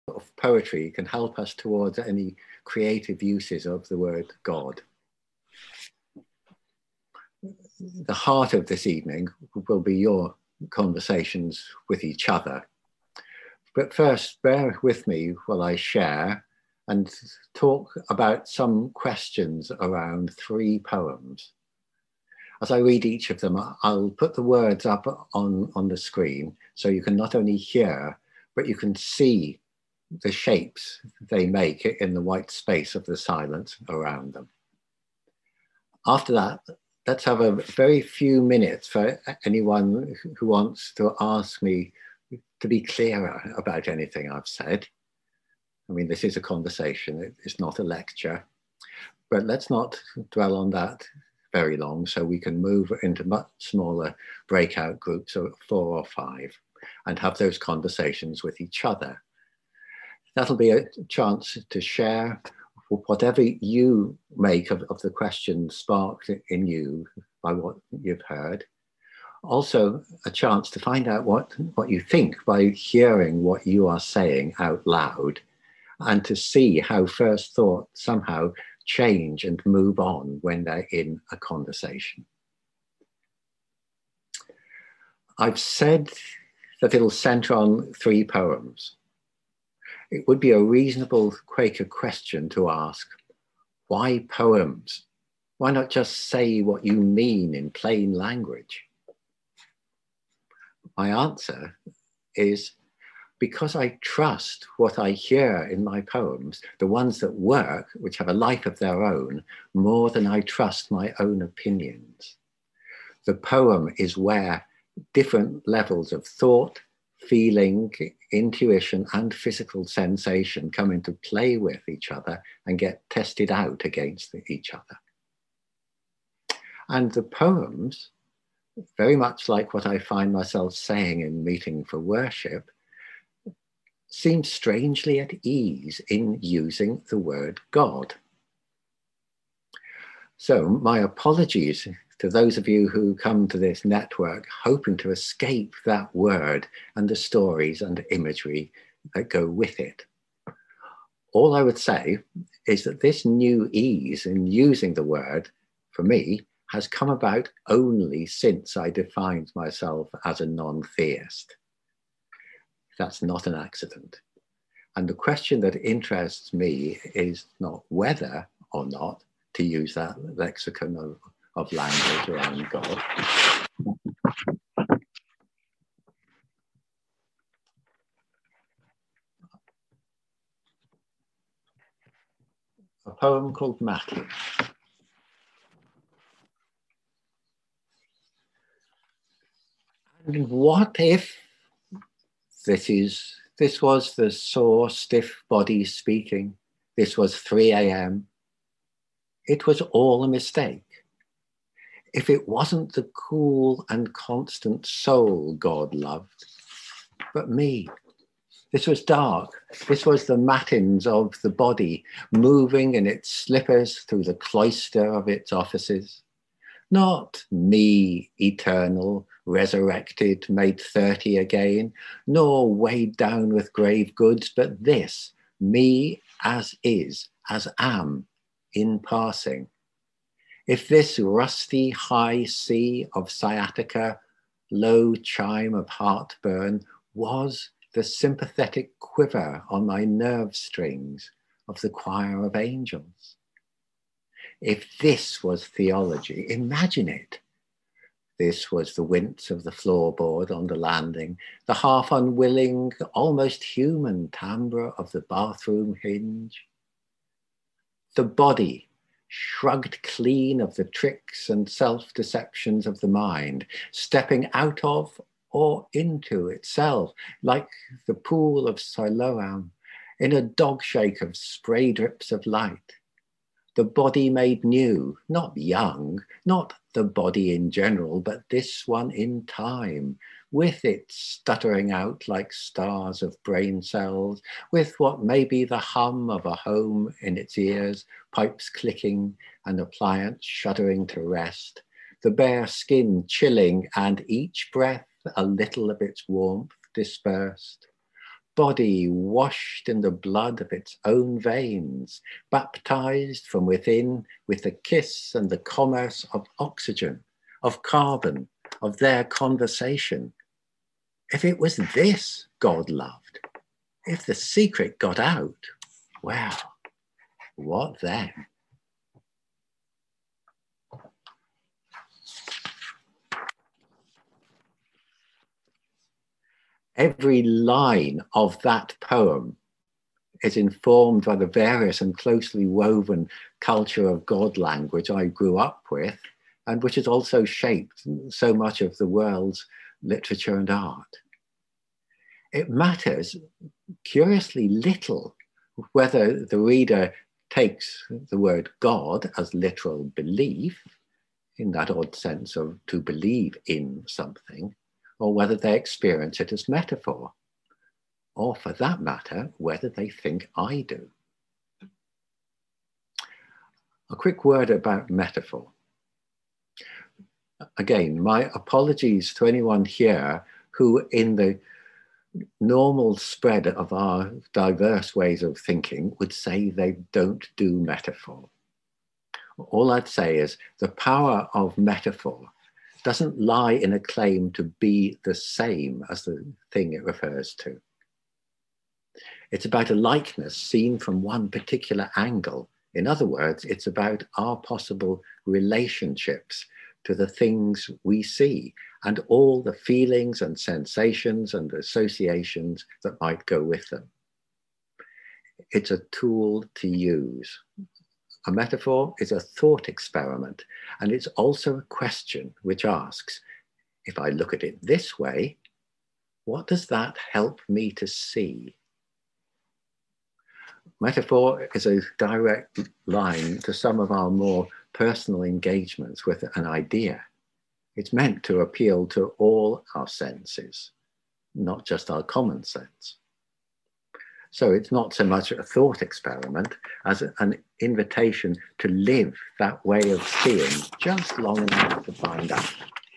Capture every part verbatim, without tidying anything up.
of poetry can help us towards any creative uses of the word God. The heart of this evening will be your conversations with each other. But first, bear with me while I share and talk about some questions around three poems. As I read each of them, I'll put the words up on, on the screen so you can not only hear, but you can see the shapes they make in the white space of the silence around them. After that, let's have a very few minutes for anyone who wants to ask me to be clearer about anything I've said. I mean, this is a conversation, it's not a lecture, but let's not dwell on that very long so we can move into much smaller breakout groups of four or five and have those conversations with each other. That'll be a chance to share whatever you make of, of the questions sparked in you by what you've heard. Also, a chance to find out what, what you think by hearing what you are saying out loud, and to see how first thoughts somehow change and move on when they're in a conversation. I've said that it'll center on three poems. It would be a reasonable Quaker question to ask, why poems? Why not just say what you mean in plain language? My answer is because I trust what I hear in my poems, the ones that work, which have a life of their own, more than I trust my own opinions. The poem is where different levels of thought, feeling, intuition, and physical sensation come into play with each other and get tested out against each other. And the poems, very much like what I find myself saying in Meeting for Worship, seem strangely at ease in using the word God. So my apologies to those of you who come to this network hoping to escape that word and the stories and imagery that go with it. All I would say is that this new ease in using the word, for me, has come about only since I defined myself as a non-theist. That's not an accident. And the question that interests me is not whether or not to use that lexicon of, of language around God. A poem called Matthew. And what if this is, this was the sore, stiff body speaking, this was three a m, it was all a mistake. If it wasn't the cool and constant soul God loved, but me. This was dark. This was the matins of the body, moving in its slippers through the cloister of its offices. Not me, eternal, resurrected, made thirty again, nor weighed down with grave goods, but this, me as is, as am, in passing. If this rusty high C of sciatica, low chime of heartburn, was the sympathetic quiver on my nerve strings of the choir of angels. If this was theology, imagine it. This was the wince of the floorboard on the landing, the half unwilling, almost human timbre of the bathroom hinge. The body, shrugged clean of the tricks and self-deceptions of the mind, stepping out of or into itself, like the pool of Siloam, in a dog shake of spray drips of light. The body made new, not young, not the body in general, but this one in time, with it stuttering out like stars of brain cells, with what may be the hum of a home in its ears, pipes clicking, and appliance shuddering to rest, the bare skin chilling, and each breath a little of its warmth dispersed. body washed in the blood of its own veins, baptized from within with the kiss and the commerce of oxygen, of carbon, of their conversation. If it was this God loved, if the secret got out, well, what then? Every line of that poem is informed by the various and closely woven culture of God language I grew up with, and which has also shaped so much of the world's literature and art. It matters curiously little whether the reader takes the word God as literal belief, in that odd sense of to believe in something, or whether they experience it as metaphor, or for that matter, whether they think I do. A quick word about metaphor. Again, my apologies to anyone here who, in the normal spread of our diverse ways of thinking, would say they don't do metaphor. All I'd say is the power of metaphor doesn't lie in a claim to be the same as the thing it refers to. It's about a likeness seen from one particular angle. In other words, it's about our possible relationships to the things we see and all the feelings and sensations and associations that might go with them. It's a tool to use. A metaphor is a thought experiment, and it's also a question which asks, if I look at it this way, what does that help me to see? Metaphor is a direct line to some of our more personal engagements with an idea. It's meant to appeal to all our senses, not just our common sense. So it's not so much a thought experiment as an invitation to live that way of seeing just long enough to find out.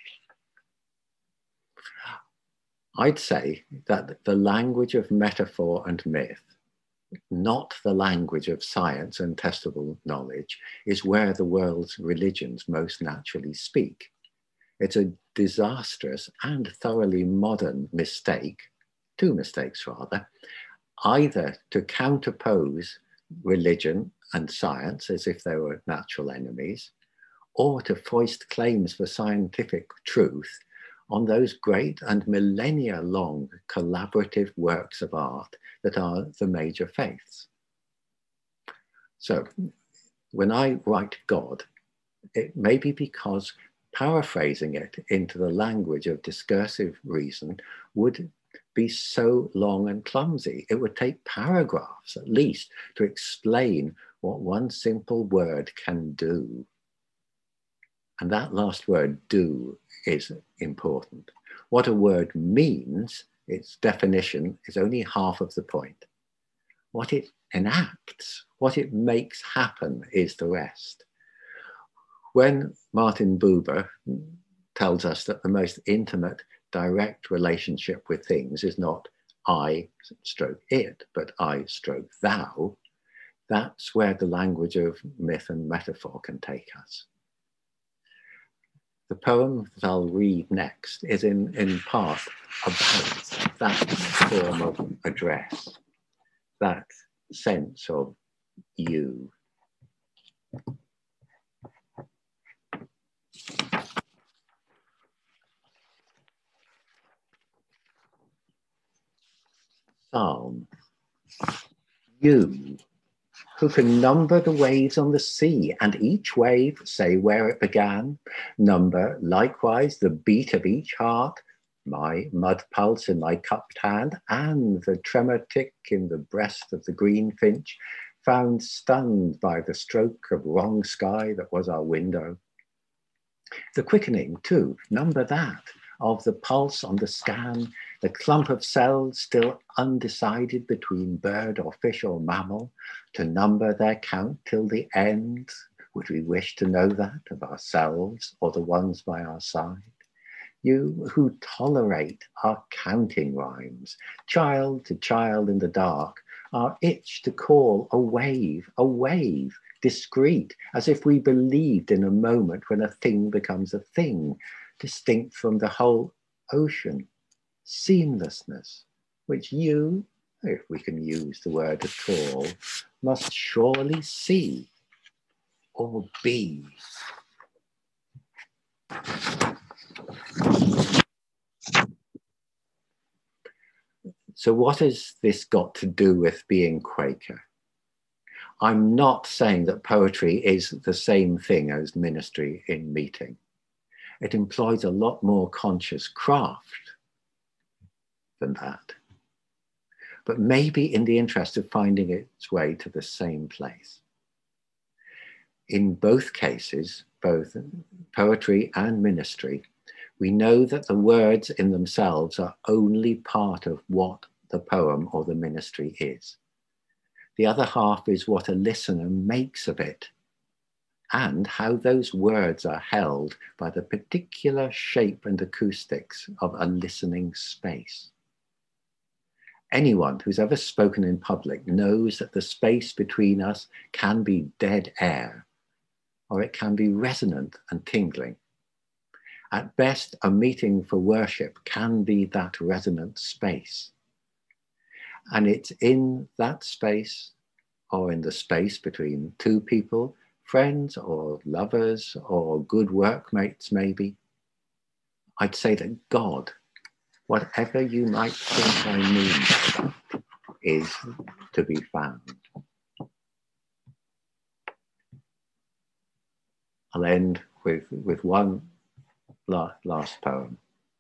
I'd say that the language of metaphor and myth, not the language of science and testable knowledge, is where the world's religions most naturally speak. It's a disastrous and thoroughly modern mistake, two mistakes rather, either to counterpose religion and science as if they were natural enemies, or to foist claims for scientific truth on those great and millennia-long collaborative works of art that are the major faiths. So when I write God, it may be because paraphrasing it into the language of discursive reason would be so long and clumsy. It would take paragraphs at least to explain what one simple word can do. And that last word, do, is important. What a word means, its definition, is only half of the point. What it enacts, what it makes happen, is the rest. When Martin Buber tells us that the most intimate, direct relationship with things is not I stroke it, but I stroke thou, that's where the language of myth and metaphor can take us. The poem that I'll read next is in, in part about that form of address, that sense of you. Psalm. You, who can number the waves on the sea, and each wave say where it began, number likewise the beat of each heart, my mud pulse in my cupped hand, and the tremor tick in the breast of the greenfinch, found stunned by the stroke of wrong sky that was our window. The quickening, too, number that, of the pulse on the scan, the clump of cells still undecided between bird or fish or mammal, to number their count till the end. Would we wish to know that of ourselves or the ones by our side? You who tolerate our counting rhymes, child to child in the dark, our itch to call a wave, a wave, discreet, as if we believed in a moment when a thing becomes a thing, distinct from the whole ocean, seamlessness, which you, if we can use the word at all, must surely see or be. So what has this got to do with being Quaker? I'm not saying that poetry is the same thing as ministry in meeting. It employs a lot more conscious craft than that. But maybe in the interest of finding its way to the same place. In both cases, both poetry and ministry, we know that the words in themselves are only part of what the poem or the ministry is. The other half is what a listener makes of it and how those words are held by the particular shape and acoustics of a listening space. Anyone who's ever spoken in public knows that the space between us can be dead air, or it can be resonant and tingling. At best, a meeting for worship can be that resonant space. And it's in that space, or in the space between two people, friends or lovers or good workmates maybe, I'd say that God, whatever you might think I mean by that, is to be found. I'll end with, with one last poem.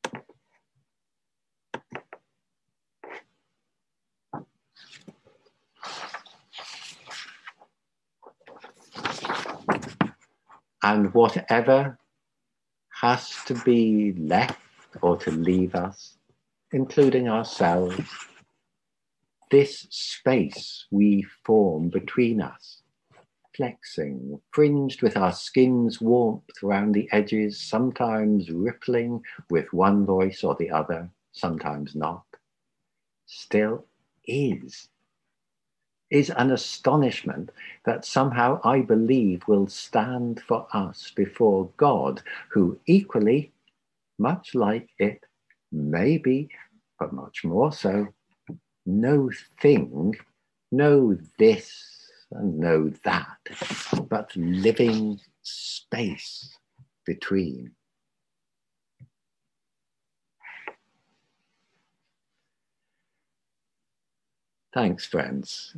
And whatever has to be left or to leave us, including ourselves, this space we form between us, flexing, fringed with our skin's warmth around the edges, sometimes rippling with one voice or the other, sometimes not, still is, is an astonishment that somehow I believe will stand for us before God, who equally, much like it, maybe, but much more so, no thing, no this, and know that, but living space between. Thanks, friends.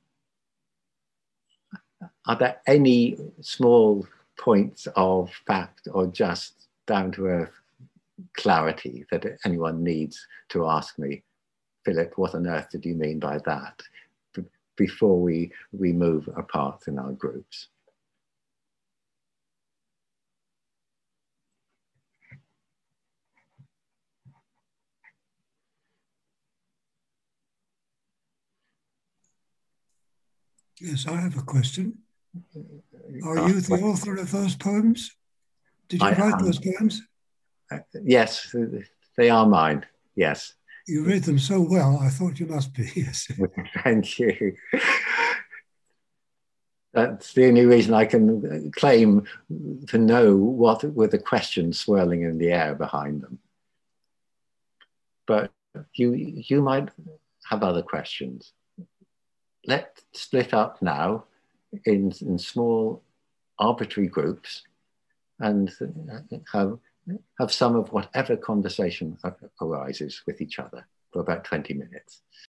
Are there any small points of fact or just down to earth clarity that anyone needs to ask me? Philip, what on earth did you mean by that? Before we, we move apart in our groups. Yes, I have a question. Are you the author of those poems? Did you I write am. those poems? Uh, yes, they are mine, yes. You read them so well, I thought you must be, yes. Thank you. That's the only reason I can claim to know what were the questions swirling in the air behind them. But you, you might have other questions. Let's split up now in, in small arbitrary groups and have, have some of whatever conversation arises with each other for about twenty minutes.